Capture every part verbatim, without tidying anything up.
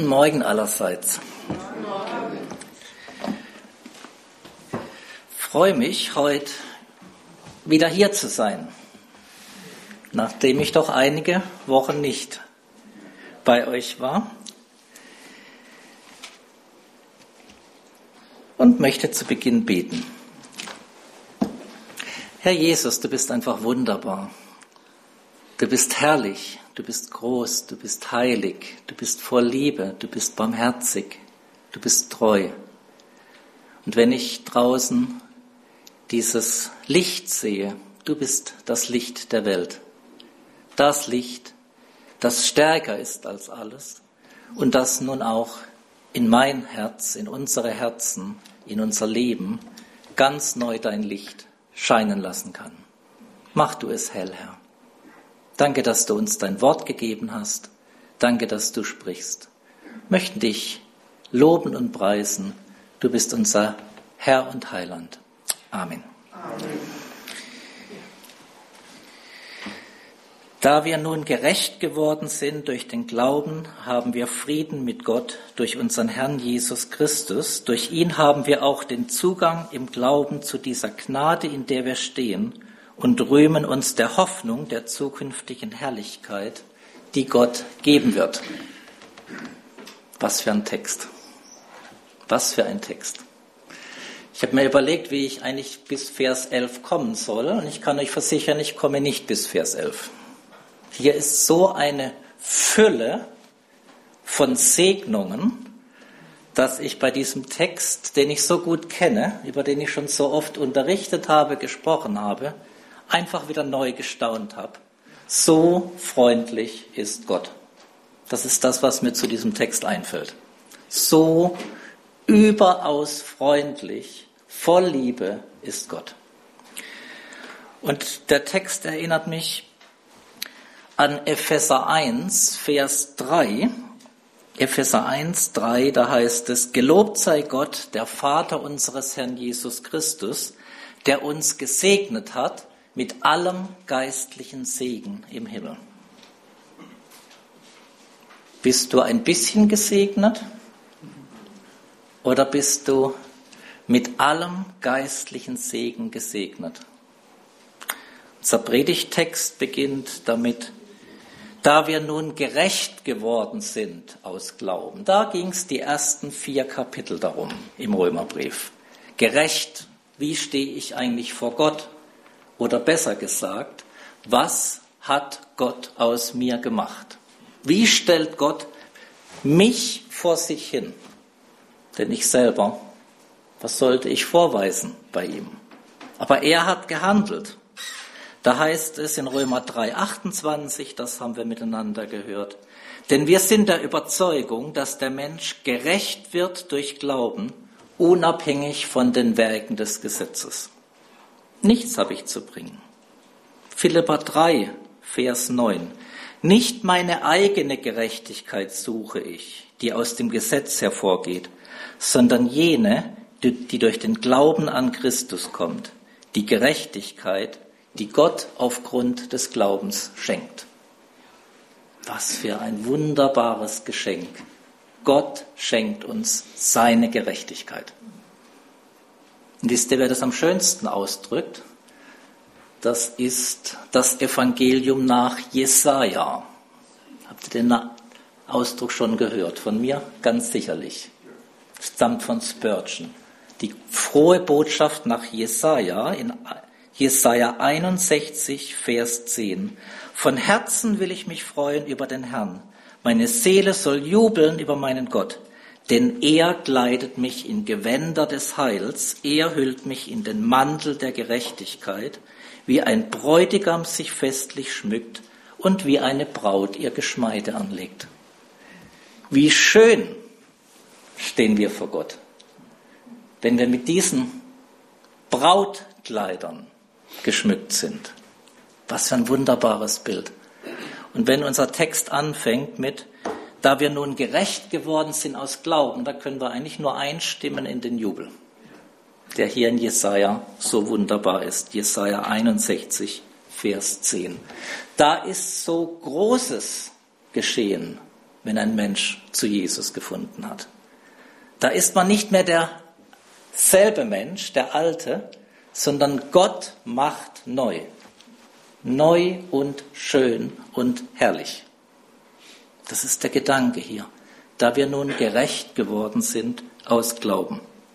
Guten Morgen allerseits. Ich freue mich, heute wieder hier zu sein, nachdem ich doch einige Wochen nicht bei euch war. Und möchte zu Beginn beten. Herr Jesus, du bist einfach wunderbar. Du bist herrlich. Du bist groß, du bist heilig, du bist voll Liebe, du bist barmherzig, du bist treu. Und wenn ich draußen dieses Licht sehe, du bist das Licht der Welt. Das Licht, das stärker ist als alles und das nun auch in mein Herz, in unsere Herzen, in unser Leben ganz neu dein Licht scheinen lassen kann. Mach du es hell, Herr. Danke, dass du uns dein Wort gegeben hast. Danke, dass du sprichst. Möchten dich loben und preisen. Du bist unser Herr und Heiland. Amen. Amen. Da wir nun gerecht geworden sind durch den Glauben, haben wir Frieden mit Gott durch unseren Herrn Jesus Christus. Durch ihn haben wir auch den Zugang im Glauben zu dieser Gnade, in der wir stehen, und rühmen uns der Hoffnung der zukünftigen Herrlichkeit, die Gott geben wird. Was für ein Text. Was für ein Text. Ich habe mir überlegt, wie ich eigentlich bis Vers elf kommen soll, und ich kann euch versichern, ich komme nicht bis Vers elf. Hier ist so eine Fülle von Segnungen, dass ich bei diesem Text, den ich so gut kenne, über den ich schon so oft unterrichtet habe, gesprochen habe, einfach wieder neu gestaunt habe. So freundlich ist Gott. Das ist das, was mir zu diesem Text einfällt. So überaus freundlich, voll Liebe ist Gott. Und der Text erinnert mich an Epheser eins, Vers drei. Epheser eins, drei, da heißt es: Gelobt sei Gott, der Vater unseres Herrn Jesus Christus, der uns gesegnet hat mit allem geistlichen Segen im Himmel. Bist du ein bisschen gesegnet oder bist du mit allem geistlichen Segen gesegnet? Unser Predigttext beginnt damit: Da wir nun gerecht geworden sind aus Glauben. Da ging es die ersten vier Kapitel darum im Römerbrief. Gerecht, wie stehe ich eigentlich vor Gott? Oder besser gesagt, was hat Gott aus mir gemacht? Wie stellt Gott mich vor sich hin? Denn ich selber, was sollte ich vorweisen bei ihm? Aber er hat gehandelt. Da heißt es in Römer drei, achtundzwanzig, das haben wir miteinander gehört. Denn wir sind der Überzeugung, dass der Mensch gerecht wird durch Glauben, unabhängig von den Werken des Gesetzes. Nichts habe ich zu bringen. Philipper drei, Vers neun. Nicht meine eigene Gerechtigkeit suche ich, die aus dem Gesetz hervorgeht, sondern jene, die durch den Glauben an Christus kommt, die Gerechtigkeit, die Gott aufgrund des Glaubens schenkt. Was für ein wunderbares Geschenk. Gott schenkt uns seine Gerechtigkeit. Und wisst ihr, wer das am schönsten ausdrückt? Das ist das Evangelium nach Jesaja. Habt ihr den Ausdruck schon gehört? Von mir? Ganz sicherlich. Stammt von Spurgeon. Die frohe Botschaft nach Jesaja, in Jesaja einundsechzig, Vers zehn. Von Herzen will ich mich freuen über den Herrn. Meine Seele soll jubeln über meinen Gott. Denn er kleidet mich in Gewänder des Heils, er hüllt mich in den Mantel der Gerechtigkeit, wie ein Bräutigam sich festlich schmückt und wie eine Braut ihr Geschmeide anlegt. Wie schön stehen wir vor Gott, wenn wir mit diesen Brautkleidern geschmückt sind. Was für ein wunderbares Bild. Und wenn unser Text anfängt mit: Da wir nun gerecht geworden sind aus Glauben, da können wir eigentlich nur einstimmen in den Jubel, der hier in Jesaja so wunderbar ist. Jesaja einundsechzig, Vers zehn. Da ist so Großes geschehen wenn ein Mensch zu Jesus gefunden hat. Da ist man nicht mehr derselbe Mensch, der Alte, sondern Gott macht neu. Neu und schön und herrlich. Das ist der Gedanke hier. Da wir nun gerecht geworden sind aus Glauben.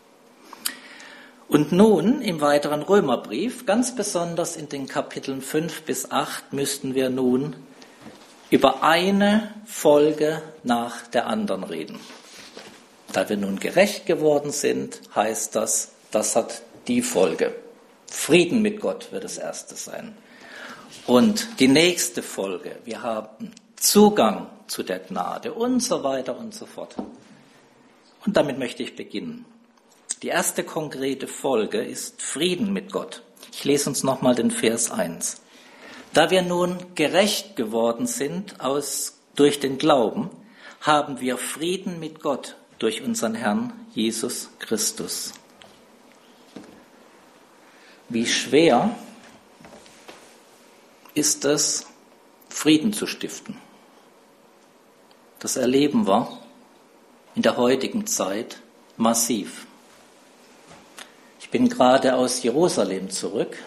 Und nun im weiteren Römerbrief, ganz besonders in den Kapiteln fünf bis acht, müssten wir nun über eine Folge nach der anderen reden. Da wir nun gerecht geworden sind, heißt das, das hat die Folge. Frieden mit Gott wird das erste sein. Und die nächste Folge, wir haben Zugang zu der Gnade und so weiter und so fort. Und damit möchte ich beginnen. Die erste konkrete Folge ist Frieden mit Gott. Ich lese uns nochmal den Vers eins. Da wir nun gerecht geworden sind aus, durch den Glauben, haben wir Frieden mit Gott durch unseren Herrn Jesus Christus. Wie schwer ist es, Frieden zu stiften? Das erleben wir in der heutigen Zeit massiv. Ich bin gerade aus Jerusalem zurück.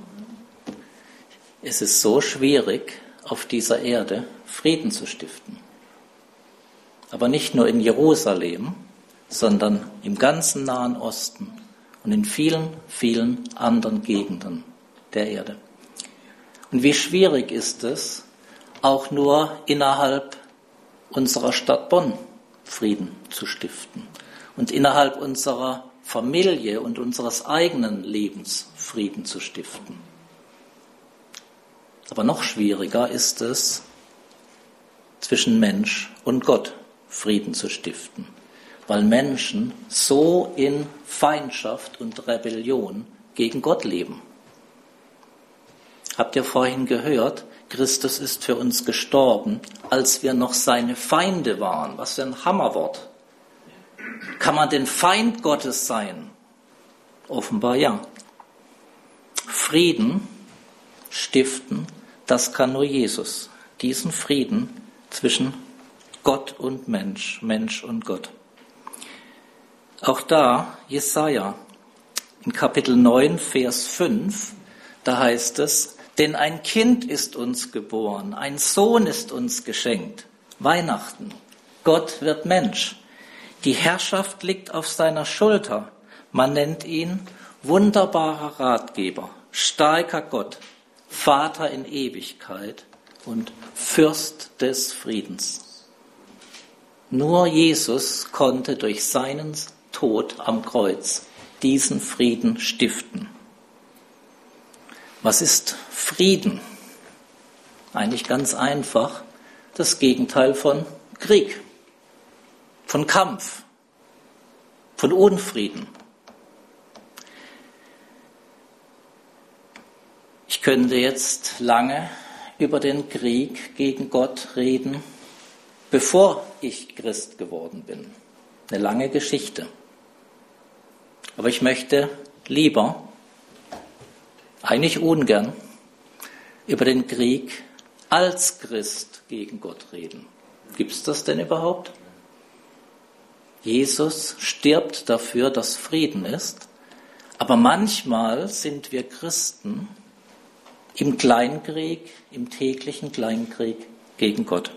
Es ist so schwierig, auf dieser Erde Frieden zu stiften. Aber nicht nur in Jerusalem, sondern im ganzen Nahen Osten und in vielen, vielen anderen Gegenden der Erde. Und wie schwierig ist es, auch nur innerhalb unserer Stadt Bonn Frieden zu stiften und innerhalb unserer Familie und unseres eigenen Lebens Frieden zu stiften. Aber noch schwieriger ist es, zwischen Mensch und Gott Frieden zu stiften, weil Menschen so in Feindschaft und Rebellion gegen Gott leben. Habt ihr vorhin gehört, Christus ist für uns gestorben, als wir noch seine Feinde waren. Was für ein Hammerwort. Kann man denn Feind Gottes sein? Offenbar ja. Frieden stiften, das kann nur Jesus. Diesen Frieden zwischen Gott und Mensch, Mensch und Gott. Auch da, Jesaja, in Kapitel neun, Vers fünf, da heißt es, denn ein Kind ist uns geboren, ein Sohn ist uns geschenkt. Weihnachten. Gott wird Mensch. Die Herrschaft liegt auf seiner Schulter. Man nennt ihn wunderbarer Ratgeber, starker Gott, Vater in Ewigkeit und Fürst des Friedens. Nur Jesus konnte durch seinen Tod am Kreuz diesen Frieden stiften. Was ist Frieden? Eigentlich ganz einfach, das Gegenteil von Krieg, von Kampf, von Unfrieden. Ich könnte jetzt lange über den Krieg gegen Gott reden, bevor ich Christ geworden bin. Eine lange Geschichte. Aber ich möchte lieber, eigentlich ungern, über den Krieg als Christ gegen Gott reden. Gibt es das denn überhaupt? Jesus stirbt dafür, dass Frieden ist, aber manchmal sind wir Christen im Kleinkrieg, im täglichen Kleinkrieg gegen Gott.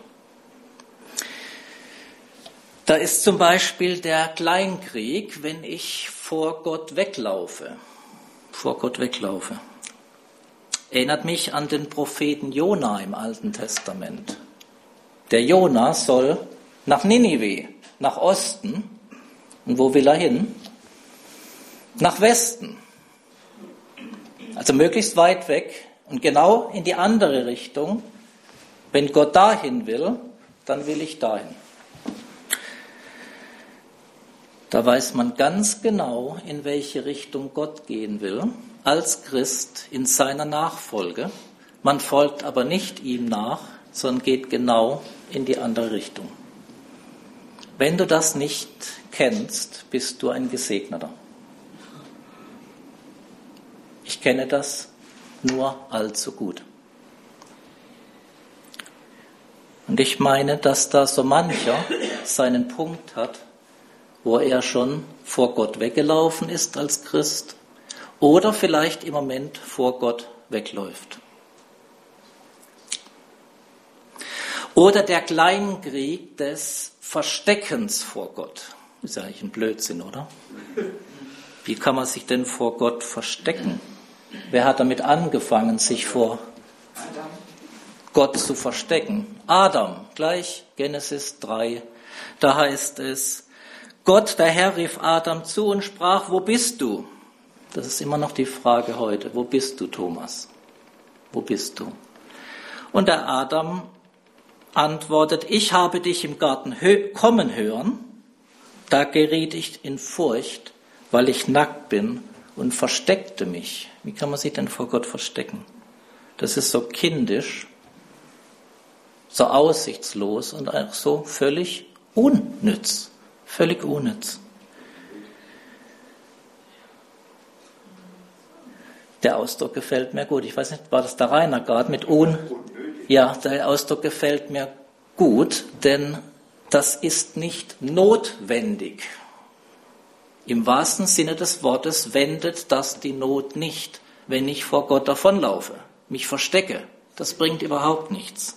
Da ist zum Beispiel der Kleinkrieg, wenn ich vor Gott weglaufe, vor Gott weglaufe. Erinnert mich an den Propheten Jona im Alten Testament. Der Jona soll nach Ninive, nach Osten. Und wo will er hin? Nach Westen. Also möglichst weit weg und genau in die andere Richtung. Wenn Gott dahin will, dann will ich dahin. Da weiß man ganz genau, in welche Richtung Gott gehen will, als Christ in seiner Nachfolge. Man folgt aber nicht ihm nach, sondern geht genau in die andere Richtung. Wenn du das nicht kennst, bist du ein Gesegneter. Ich kenne das nur allzu gut. Und ich meine, dass da so mancher seinen Punkt hat, wo er schon vor Gott weggelaufen ist als Christ oder vielleicht im Moment vor Gott wegläuft. Oder der Kleinkrieg des Versteckens vor Gott. Ist ja eigentlich ein Blödsinn, oder? Wie kann man sich denn vor Gott verstecken? Wer hat damit angefangen, sich vor Gott zu verstecken? Adam, gleich Genesis drei. Da heißt es, Gott, der Herr, rief Adam zu und sprach, wo bist du? Das ist immer noch die Frage heute. Wo bist du, Thomas? Wo bist du? Und der Adam antwortet, ich habe dich im Garten hö- kommen hören. Da geriet ich in Furcht, weil ich nackt bin und versteckte mich. Wie kann man sich denn vor Gott verstecken? Das ist so kindisch, so aussichtslos und auch so völlig unnütz. Völlig unnütz. Der Ausdruck gefällt mir gut. Ich weiß nicht, war das der Rainer gerade mit un? Ja, der Ausdruck gefällt mir gut, denn das ist nicht notwendig. Im wahrsten Sinne des Wortes wendet das die Not nicht, wenn ich vor Gott davonlaufe, mich verstecke. Das bringt überhaupt nichts.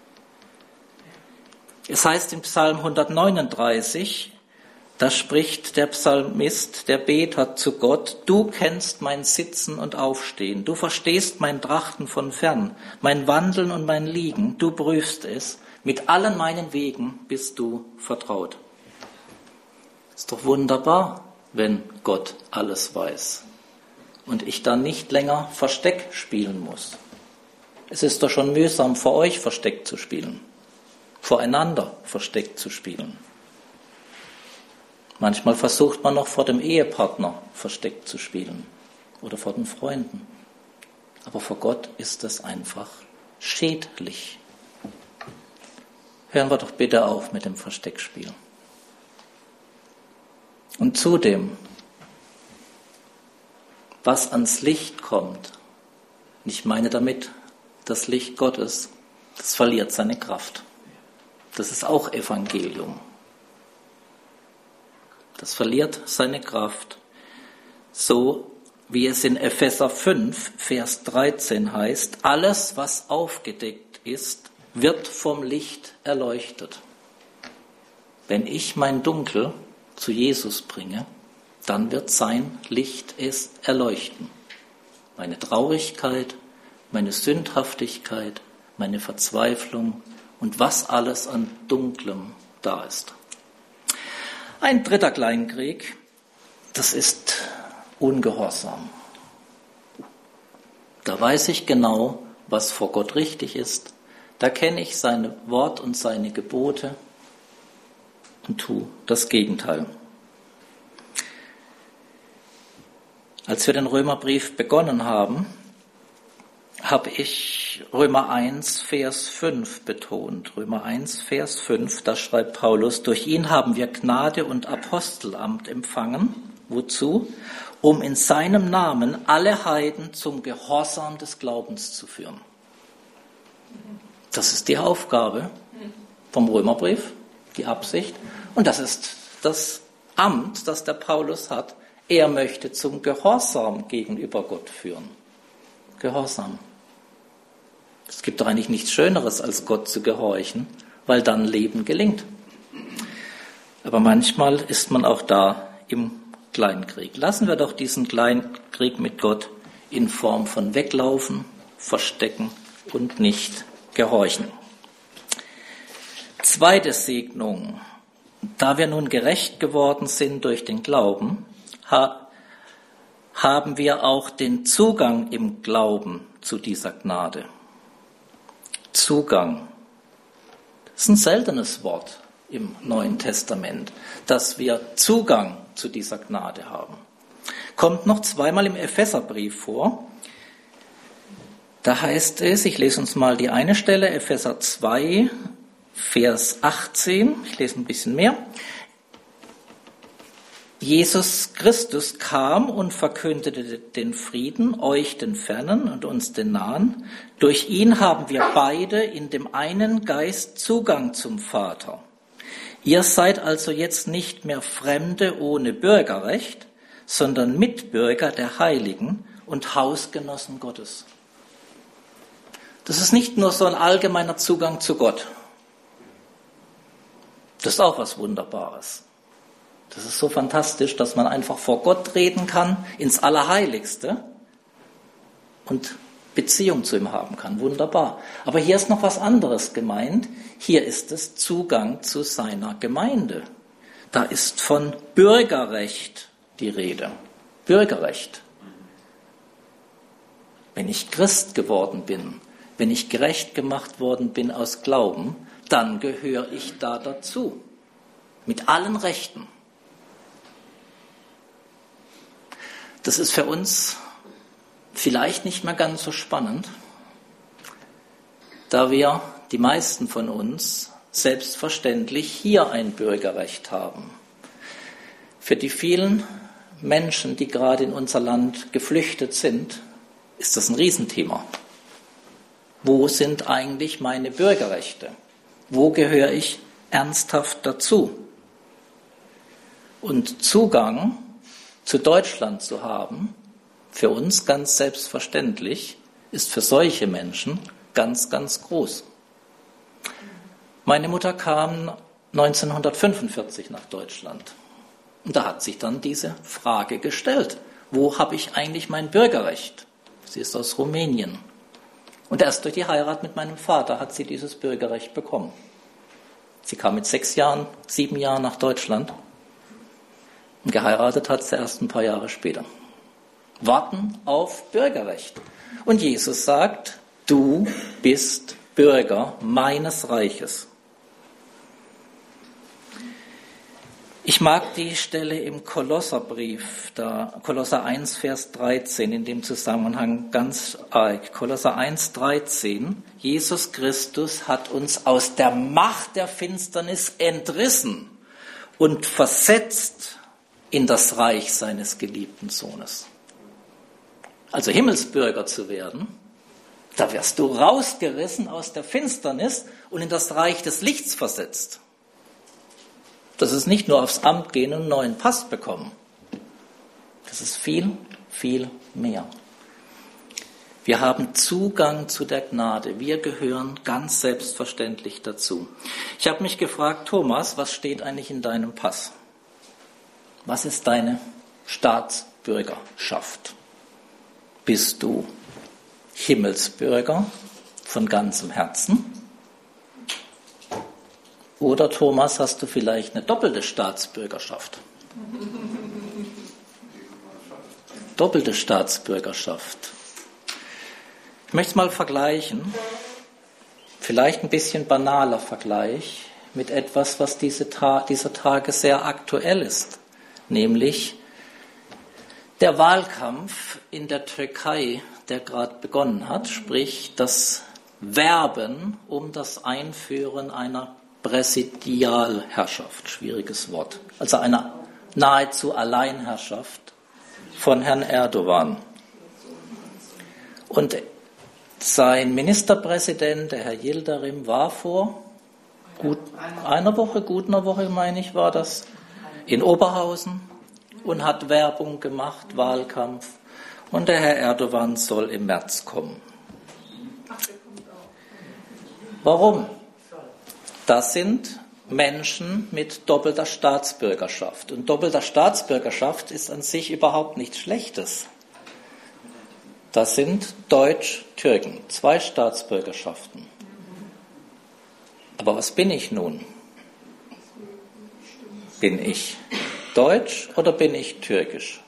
Es heißt im Psalm hundertneununddreißig, da spricht der Psalmist, der Beter zu Gott, du kennst mein Sitzen und Aufstehen, du verstehst mein Trachten von fern, mein Wandeln und mein Liegen, du prüfst es, mit allen meinen Wegen bist du vertraut. Ist doch wunderbar, wenn Gott alles weiß und ich dann nicht länger Versteck spielen muss. Es ist doch schon mühsam, vor euch Versteck zu spielen, voreinander Versteck zu spielen. Manchmal versucht man noch vor dem Ehepartner Versteck zu spielen oder vor den Freunden. Aber vor Gott ist das einfach schädlich. Hören wir doch bitte auf mit dem Versteckspiel. Und zudem, was ans Licht kommt, ich meine damit das Licht Gottes, das verliert seine Kraft. Das ist auch Evangelium. Das verliert seine Kraft, so wie es in Epheser fünf, Vers dreizehn heißt, alles, was aufgedeckt ist, wird vom Licht erleuchtet. Wenn ich mein Dunkel zu Jesus bringe, dann wird sein Licht es erleuchten. Meine Traurigkeit, meine Sündhaftigkeit, meine Verzweiflung und was alles an Dunklem da ist. Ein dritter Kleinkrieg, das ist Ungehorsam. Da weiß ich genau, was vor Gott richtig ist. Da kenne ich sein Wort und seine Gebote und tue das Gegenteil. Als wir den Römerbrief begonnen haben, habe ich Römer eins, Vers fünf betont. Römer eins, Vers fünf, da schreibt Paulus, durch ihn haben wir Gnade und Apostelamt empfangen. Wozu? Um in seinem Namen alle Heiden zum Gehorsam des Glaubens zu führen. Das ist die Aufgabe vom Römerbrief, die Absicht. Und das ist das Amt, das der Paulus hat. Er möchte zum Gehorsam gegenüber Gott führen. Gehorsam. Es gibt doch eigentlich nichts Schöneres, als Gott zu gehorchen, weil dann Leben gelingt. Aber manchmal ist man auch da im Kleinkrieg. Lassen wir doch diesen Kleinkrieg mit Gott in Form von Weglaufen, Verstecken und nicht gehorchen. Zweite Segnung. Da wir nun gerecht geworden sind durch den Glauben, ha- haben wir auch den Zugang im Glauben zu dieser Gnade. Zugang. Das ist ein seltenes Wort im Neuen Testament, dass wir Zugang zu dieser Gnade haben. Kommt noch zweimal im Epheserbrief vor. Da heißt es, ich lese uns mal die eine Stelle, Epheser zwei, Vers achtzehn, ich lese ein bisschen mehr. Jesus Christus kam und verkündete den Frieden, euch den Fernen und uns den Nahen. Durch ihn haben wir beide in dem einen Geist Zugang zum Vater. Ihr seid also jetzt nicht mehr Fremde ohne Bürgerrecht, sondern Mitbürger der Heiligen und Hausgenossen Gottes. Das ist nicht nur so ein allgemeiner Zugang zu Gott. Das ist auch was Wunderbares. Das ist so fantastisch, dass man einfach vor Gott reden kann, ins Allerheiligste und Beziehung zu ihm haben kann. Wunderbar. Aber hier ist noch was anderes gemeint. Hier ist es Zugang zu seiner Gemeinde. Da ist von Bürgerrecht die Rede. Bürgerrecht. Wenn ich Christ geworden bin, wenn ich gerecht gemacht worden bin aus Glauben, dann gehöre ich da dazu. Mit allen Rechten. Das ist für uns vielleicht nicht mehr ganz so spannend, da wir, die meisten von uns, selbstverständlich hier ein Bürgerrecht haben. Für die vielen Menschen, die gerade in unser Land geflüchtet sind, ist das ein Riesenthema. Wo sind eigentlich meine Bürgerrechte? Wo gehöre ich ernsthaft dazu? Und Zugang zu Deutschland zu haben, für uns ganz selbstverständlich, ist für solche Menschen ganz, ganz groß. Meine Mutter kam neunzehnhundertfünfundvierzig nach Deutschland. Und da hat sich dann diese Frage gestellt. Wo habe ich eigentlich mein Bürgerrecht? Sie ist aus Rumänien. Und erst durch die Heirat mit meinem Vater hat sie dieses Bürgerrecht bekommen. Sie kam mit sechs Jahren, sieben Jahren nach Deutschland. Und geheiratet hat sie erst ein paar Jahre später. Warten auf Bürgerrecht. Und Jesus sagt, du bist Bürger meines Reiches. Ich mag die Stelle im Kolosserbrief, da Kolosser eins, Vers dreizehn, in dem Zusammenhang ganz arg. Kolosser eins, dreizehn, Jesus Christus hat uns aus der Macht der Finsternis entrissen und versetzt in das Reich seines geliebten Sohnes. Also Himmelsbürger zu werden, da wirst du rausgerissen aus der Finsternis und in das Reich des Lichts versetzt. Das ist nicht nur aufs Amt gehen und einen neuen Pass bekommen. Das ist viel, viel mehr. Wir haben Zugang zu der Gnade. Wir gehören ganz selbstverständlich dazu. Ich habe mich gefragt, Thomas, was steht eigentlich in deinem Pass? Was ist deine Staatsbürgerschaft? Bist du Himmelsbürger von ganzem Herzen? Oder, Thomas, hast du vielleicht eine doppelte Staatsbürgerschaft? Doppelte Staatsbürgerschaft. Ich möchte es mal vergleichen, vielleicht ein bisschen banaler Vergleich, mit etwas, was diese Ta- dieser Tage sehr aktuell ist. Nämlich der Wahlkampf in der Türkei, der gerade begonnen hat, sprich das Werben um das Einführen einer Präsidialherrschaft, schwieriges Wort, also einer nahezu Alleinherrschaft von Herrn Erdogan. Und sein Ministerpräsident, der Herr Yildirim, war vor gut einer Woche, gut einer Woche, meine ich, war das, in Oberhausen und hat Werbung gemacht, Wahlkampf. Und der Herr Erdogan soll im März kommen. Warum? Das sind Menschen mit doppelter Staatsbürgerschaft. Und doppelter Staatsbürgerschaft ist an sich überhaupt nichts Schlechtes. Das sind Deutsch-Türken, zwei Staatsbürgerschaften. Aber was bin ich nun? Bin ich deutsch oder bin ich türkisch?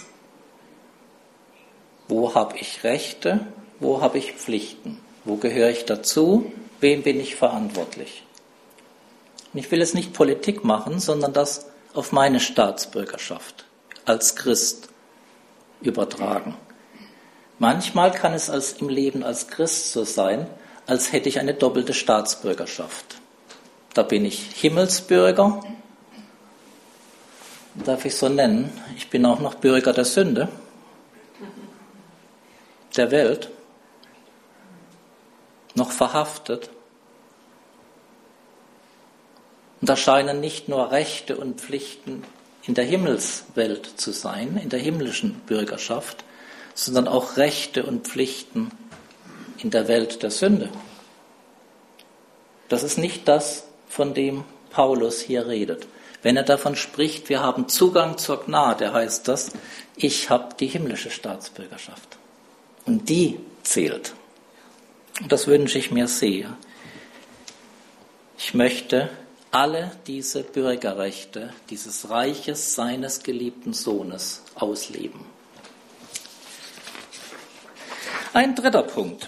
Wo habe ich Rechte? Wo habe ich Pflichten? Wo gehöre ich dazu? Wem bin ich verantwortlich? Und ich will jetzt nicht Politik machen, sondern das auf meine Staatsbürgerschaft als Christ übertragen. Manchmal kann es als, im Leben als Christ so sein, als hätte ich eine doppelte Staatsbürgerschaft. Da bin ich Himmelsbürger darf ich so nennen, ich bin auch noch Bürger der Sünde, der Welt, noch verhaftet. Und da scheinen nicht nur Rechte und Pflichten in der Himmelswelt zu sein, in der himmlischen Bürgerschaft, sondern auch Rechte und Pflichten in der Welt der Sünde. Das ist nicht das, von dem Paulus hier redet. Wenn er davon spricht, wir haben Zugang zur Gnade, heißt das, ich habe die himmlische Staatsbürgerschaft. Und die zählt. Und das wünsche ich mir sehr. Ich möchte alle diese Bürgerrechte dieses Reiches seines geliebten Sohnes ausleben. Ein dritter Punkt.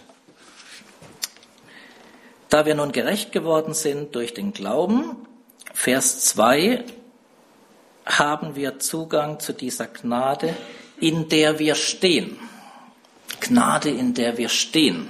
Da wir nun gerecht geworden sind durch den Glauben, Vers zwei, haben wir Zugang zu dieser Gnade, in der wir stehen. Gnade, in der wir stehen.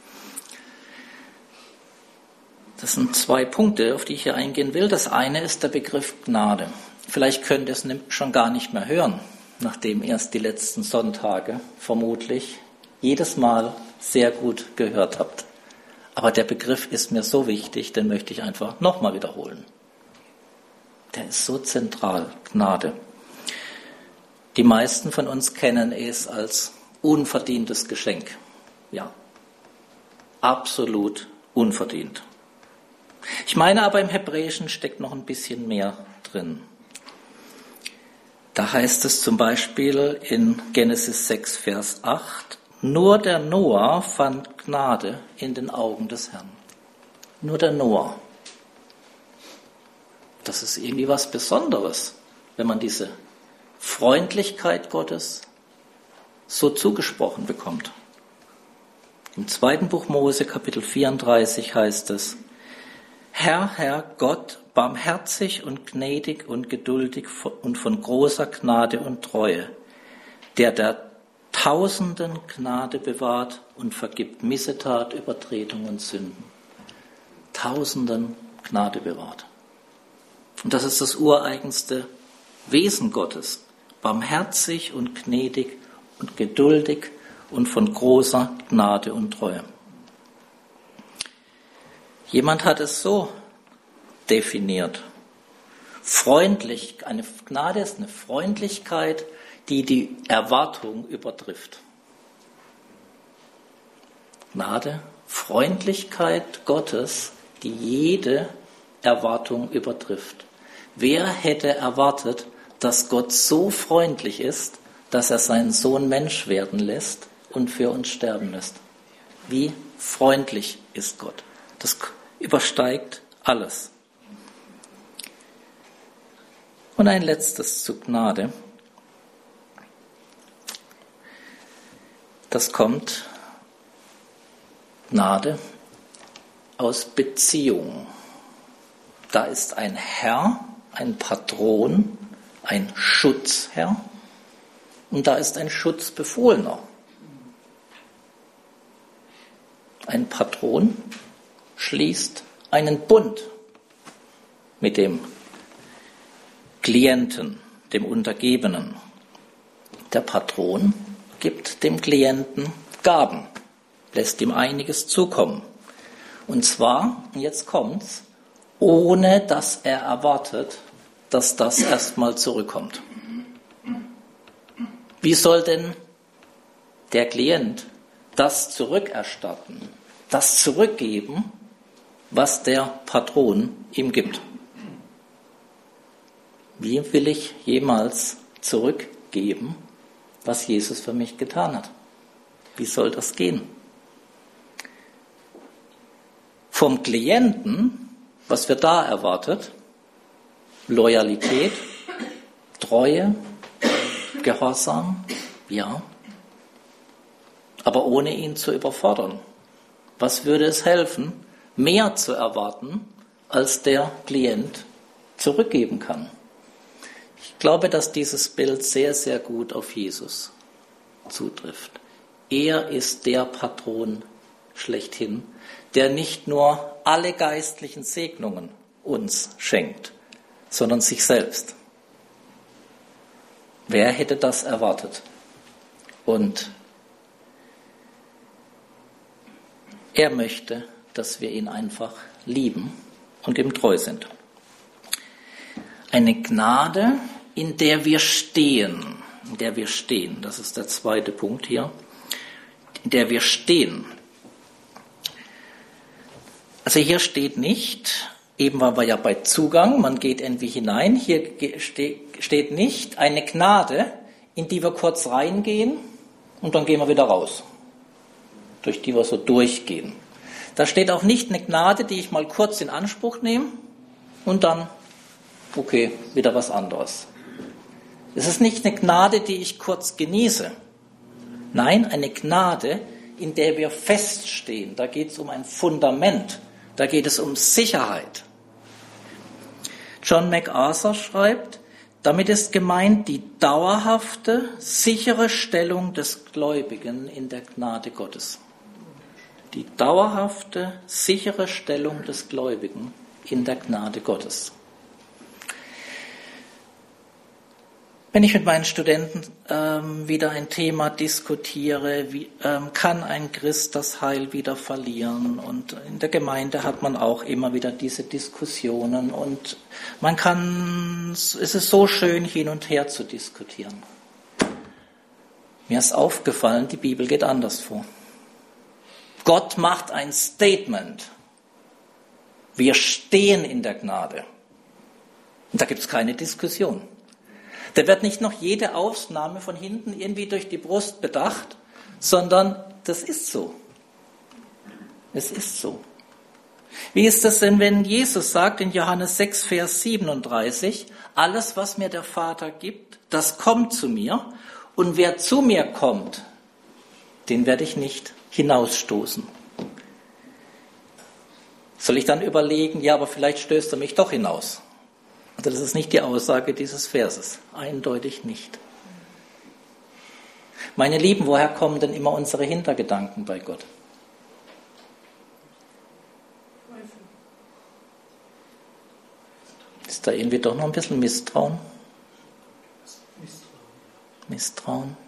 Das sind zwei Punkte, auf die ich hier eingehen will. Das eine ist der Begriff Gnade. Vielleicht könnt ihr es schon gar nicht mehr hören, nachdem ihr es die letzten Sonntage vermutlich jedes Mal sehr gut gehört habt. Aber der Begriff ist mir so wichtig, den möchte ich einfach nochmal wiederholen. Der ist so zentral, Gnade. Die meisten von uns kennen es als unverdientes Geschenk. Ja, absolut unverdient. Ich meine aber, im Hebräischen steckt noch ein bisschen mehr drin. Da heißt es zum Beispiel in Genesis sechs, Vers acht, nur der Noah fand Gnade in den Augen des Herrn. Nur der Noah. Das ist irgendwie was Besonderes, wenn man diese Freundlichkeit Gottes so zugesprochen bekommt. Im zweiten Buch Mose, Kapitel vierunddreißig, heißt es, Herr, Herr Gott, barmherzig und gnädig und geduldig und von großer Gnade und Treue, der der Tausenden Gnade bewahrt und vergibt Missetat, Übertretung und Sünden. Tausenden Gnade bewahrt. Und das ist das ureigenste Wesen Gottes. Barmherzig und gnädig und geduldig und von großer Gnade und Treue. Jemand hat es so definiert. Freundlich, eine Gnade ist eine Freundlichkeit, die die Erwartung übertrifft. Gnade, Freundlichkeit Gottes, die jede Erwartung übertrifft. Wer hätte erwartet, dass Gott so freundlich ist, dass er seinen Sohn Mensch werden lässt und für uns sterben lässt? Wie freundlich ist Gott? Das übersteigt alles. Und ein letztes zu Gnade. Das kommt, Gnade, aus Beziehung. Da ist ein Herr, ein Patron, ein Schutzherr und da ist ein Schutzbefohlener. Ein Patron schließt einen Bund mit dem Klienten, dem Untergebenen. Der Patron gibt dem Klienten Gaben, lässt ihm einiges zukommen. Und zwar, jetzt kommt's, ohne dass er erwartet, dass das erstmal zurückkommt. Wie soll denn der Klient das zurückerstatten, das zurückgeben, was der Patron ihm gibt? Wie will ich jemals zurückgeben, was Jesus für mich getan hat? Wie soll das gehen? Vom Klienten, was wird da erwartet? Loyalität, Treue, Gehorsam, ja. Aber ohne ihn zu überfordern. Was würde es helfen, mehr zu erwarten, als der Klient zurückgeben kann? Ich glaube, dass dieses Bild sehr, sehr gut auf Jesus zutrifft. Er ist der Patron schlechthin, der nicht nur alle geistlichen Segnungen uns schenkt, sondern sich selbst. Wer hätte das erwartet? Und er möchte, dass wir ihn einfach lieben und ihm treu sind. Eine Gnade, in der wir stehen, in der wir stehen, das ist der zweite Punkt hier, in der wir stehen. Also hier steht nicht, eben waren wir ja bei Zugang, man geht irgendwie hinein, hier steht nicht eine Gnade, in die wir kurz reingehen und dann gehen wir wieder raus, durch die wir so durchgehen. Da steht auch nicht eine Gnade, die ich mal kurz in Anspruch nehme und dann, okay, wieder was anderes. Es ist nicht eine Gnade, die ich kurz genieße. Nein, eine Gnade, in der wir feststehen. Da geht es um ein Fundament. Da geht es um Sicherheit. John MacArthur schreibt, damit ist gemeint die dauerhafte, sichere Stellung des Gläubigen in der Gnade Gottes. Die dauerhafte, sichere Stellung des Gläubigen in der Gnade Gottes. Wenn ich mit meinen Studenten ähm, wieder ein Thema diskutiere, wie ähm, kann ein Christ das Heil wieder verlieren? Und in der Gemeinde hat man auch immer wieder diese Diskussionen und man kann, es ist so schön hin und her zu diskutieren. Mir ist aufgefallen, die Bibel geht anders vor. Gott macht ein Statement. Wir stehen in der Gnade. Und da gibt es keine Diskussion. Da wird nicht noch jede Ausnahme von hinten irgendwie durch die Brust bedacht, sondern das ist so. Es ist so. Wie ist das denn, wenn Jesus sagt in Johannes sechs, Vers siebenunddreißig, alles, was mir der Vater gibt, das kommt zu mir, und wer zu mir kommt, den werde ich nicht hinausstoßen. Soll ich dann überlegen, ja, aber vielleicht stößt er mich doch hinaus? Also das ist nicht die Aussage dieses Verses, eindeutig nicht. Meine Lieben, woher kommen denn immer unsere Hintergedanken bei Gott? Ist da irgendwie doch noch ein bisschen Misstrauen? Misstrauen.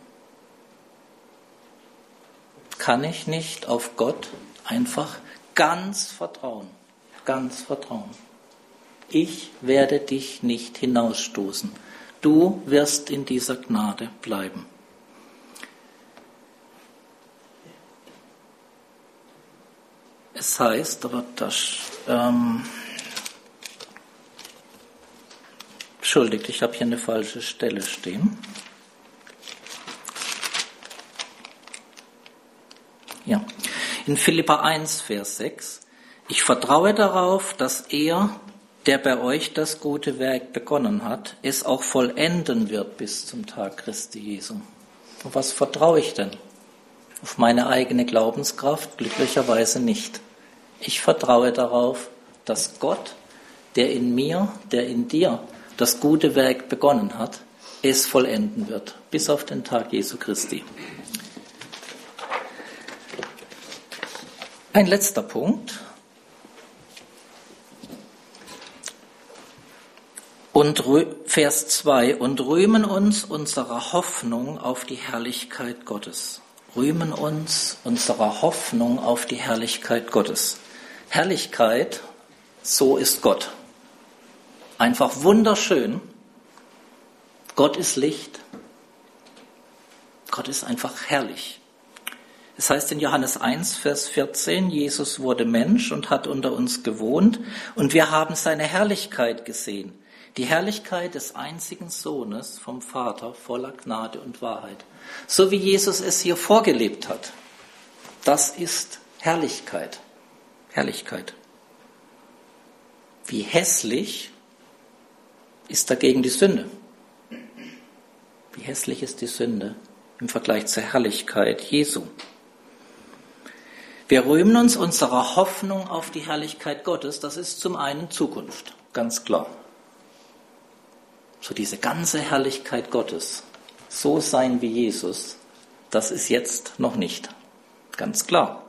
Kann ich nicht auf Gott einfach ganz vertrauen? Ganz vertrauen. Ich werde dich nicht hinausstoßen. Du wirst in dieser Gnade bleiben. Es heißt, aber das, ähm, entschuldigt, ich habe hier eine falsche Stelle stehen. Ja, in Philipper eins, Vers sechs. Ich vertraue darauf, dass er, der bei euch das gute Werk begonnen hat, es auch vollenden wird bis zum Tag Christi Jesu. Auf was vertraue ich denn? Auf meine eigene Glaubenskraft? Glücklicherweise nicht. Ich vertraue darauf, dass Gott, der in mir, der in dir das gute Werk begonnen hat, es vollenden wird, bis auf den Tag Jesu Christi. Ein letzter Punkt. Und Vers zwei, und rühmen uns unserer Hoffnung auf die Herrlichkeit Gottes. Rühmen uns unserer Hoffnung auf die Herrlichkeit Gottes. Herrlichkeit, so ist Gott. Einfach wunderschön. Gott ist Licht. Gott ist einfach herrlich. Es heißt in Johannes eins, Vers vierzehn, Jesus wurde Mensch und hat unter uns gewohnt und wir haben seine Herrlichkeit gesehen. Die Herrlichkeit des einzigen Sohnes vom Vater voller Gnade und Wahrheit. So wie Jesus es hier vorgelebt hat. Das ist Herrlichkeit. Herrlichkeit. Wie hässlich ist dagegen die Sünde? Wie hässlich ist die Sünde im Vergleich zur Herrlichkeit Jesu? Wir rühmen uns unserer Hoffnung auf die Herrlichkeit Gottes. Das ist zum einen Zukunft, ganz klar. So diese ganze Herrlichkeit Gottes, so sein wie Jesus, das ist jetzt noch nicht. Ganz klar.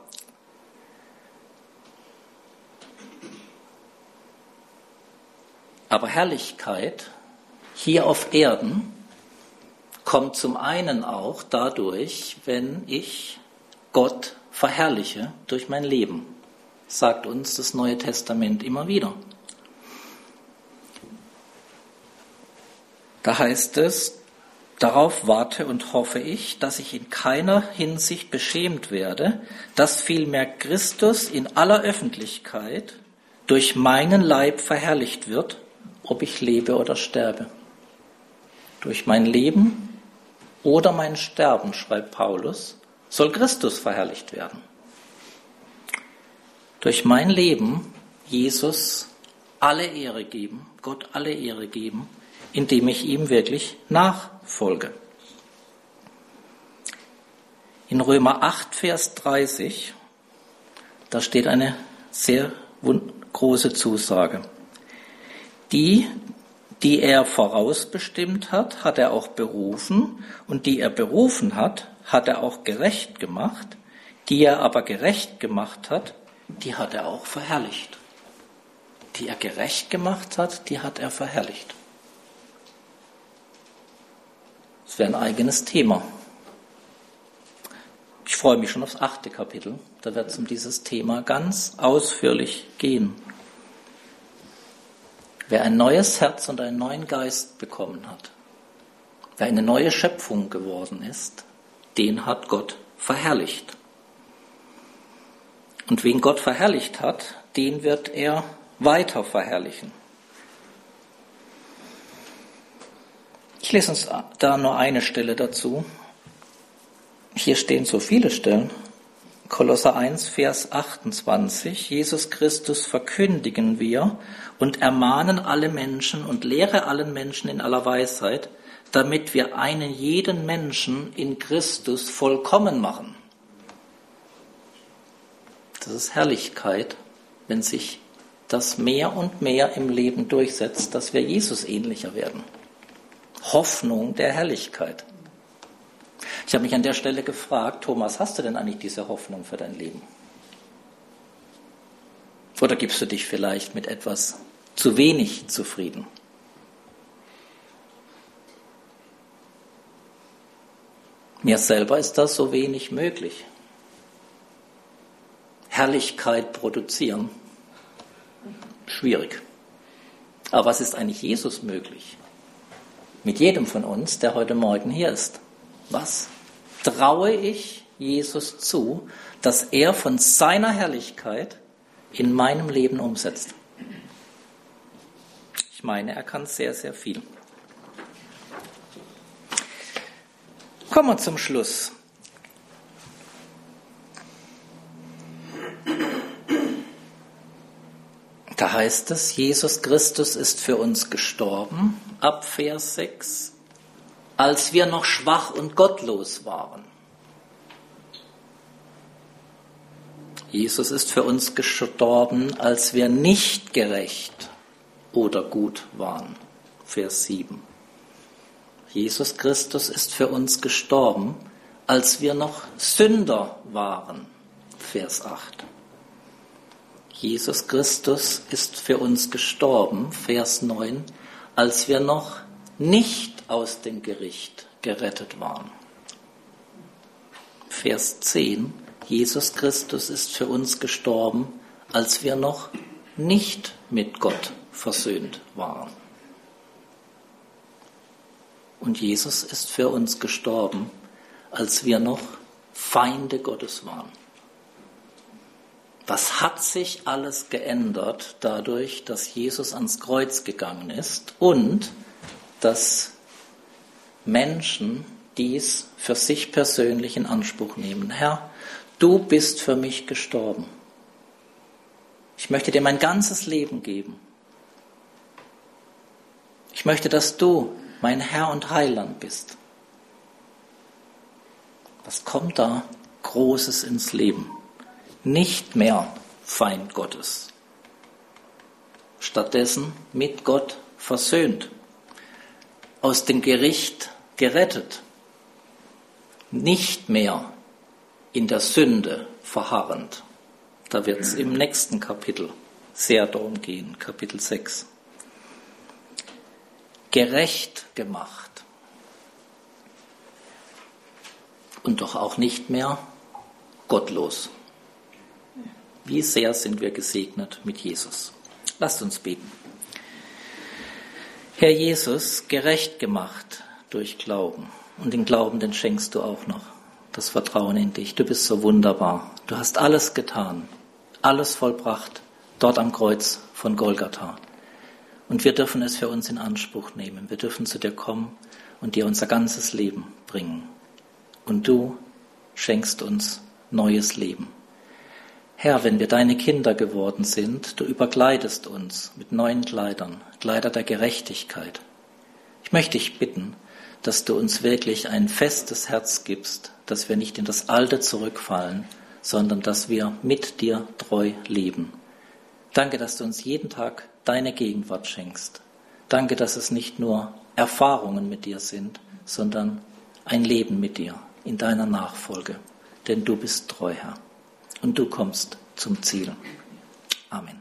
Aber Herrlichkeit hier auf Erden, kommt zum einen auch dadurch, wenn ich Gott verherrliche durch mein Leben, sagt uns das Neue Testament immer wieder. Da heißt es, darauf warte und hoffe ich, dass ich in keiner Hinsicht beschämt werde, dass vielmehr Christus in aller Öffentlichkeit durch meinen Leib verherrlicht wird, ob ich lebe oder sterbe. Durch mein Leben oder mein Sterben, schreibt Paulus, soll Christus verherrlicht werden. Durch mein Leben Jesus alle Ehre geben, Gott alle Ehre geben, indem ich ihm wirklich nachfolge. In Römer acht, Vers dreißig, da steht eine sehr große Zusage. Die, die er vorausbestimmt hat, hat er auch berufen, und die er berufen hat, hat er auch gerecht gemacht. Die er aber gerecht gemacht hat, die hat er auch verherrlicht. Die er gerecht gemacht hat, die hat er verherrlicht. Das wäre ein eigenes Thema. Ich freue mich schon aufs achte Kapitel. Da wird es um dieses Thema ganz ausführlich gehen. Wer ein neues Herz und einen neuen Geist bekommen hat, wer eine neue Schöpfung geworden ist, den hat Gott verherrlicht. Und wen Gott verherrlicht hat, den wird er weiter verherrlichen. Ich lese uns da nur eine Stelle dazu. Hier stehen so viele Stellen. Kolosser eins, Vers achtundzwanzig. Jesus Christus verkündigen wir und ermahnen alle Menschen und lehre allen Menschen in aller Weisheit, damit wir einen jeden Menschen in Christus vollkommen machen. Das ist Herrlichkeit, wenn sich das mehr und mehr im Leben durchsetzt, dass wir Jesus ähnlicher werden. Hoffnung der Herrlichkeit. Ich habe mich an der Stelle gefragt, Thomas, hast du denn eigentlich diese Hoffnung für dein Leben? Oder gibst du dich vielleicht mit etwas zu wenig zufrieden? Mir selber ist das so wenig möglich. Herrlichkeit produzieren, schwierig. Aber was ist eigentlich Jesus möglich? Mit jedem von uns, der heute Morgen hier ist. Was traue ich Jesus zu, dass er von seiner Herrlichkeit in meinem Leben umsetzt? Ich meine, er kann sehr, sehr viel. Kommen wir zum Schluss. Da heißt es, Jesus Christus ist für uns gestorben, ab Vers sechs, als wir noch schwach und gottlos waren. Jesus ist für uns gestorben, als wir nicht gerecht oder gut waren. Vers sieben. Jesus Christus ist für uns gestorben, als wir noch Sünder waren. Vers acht. Jesus Christus ist für uns gestorben, Vers neun, als wir noch nicht aus dem Gericht gerettet waren. Vers zehn, Jesus Christus ist für uns gestorben, als wir noch nicht mit Gott versöhnt waren. Und Jesus ist für uns gestorben, als wir noch Feinde Gottes waren. Was hat sich alles geändert dadurch, dass Jesus ans Kreuz gegangen ist und dass Menschen dies für sich persönlich in Anspruch nehmen? Herr, du bist für mich gestorben. Ich möchte dir mein ganzes Leben geben. Ich möchte, dass du mein Herr und Heiland bist. Was kommt da Großes ins Leben? Nicht mehr Feind Gottes. Stattdessen mit Gott versöhnt. Aus dem Gericht gerettet. Nicht mehr in der Sünde verharrend. Da wird es im nächsten Kapitel sehr darum gehen, Kapitel sechs. Gerecht gemacht. und doch auch nicht mehr gottlos. Wie sehr sind wir gesegnet mit Jesus. Lasst uns beten. Herr Jesus, gerecht gemacht durch Glauben. Und den Glauben, den schenkst du auch noch. Das Vertrauen in dich. Du bist so wunderbar. Du hast alles getan, alles vollbracht, dort am Kreuz von Golgatha. Und wir dürfen es für uns in Anspruch nehmen. Wir dürfen zu dir kommen und dir unser ganzes Leben bringen. Und du schenkst uns neues Leben. Herr, wenn wir deine Kinder geworden sind, du überkleidest uns mit neuen Kleidern, Kleider der Gerechtigkeit. Ich möchte dich bitten, dass du uns wirklich ein festes Herz gibst, dass wir nicht in das Alte zurückfallen, sondern dass wir mit dir treu leben. Danke, dass du uns jeden Tag deine Gegenwart schenkst. Danke, dass es nicht nur Erfahrungen mit dir sind, sondern ein Leben mit dir in deiner Nachfolge. Denn du bist treu, Herr. Und du kommst zum Ziel. Amen.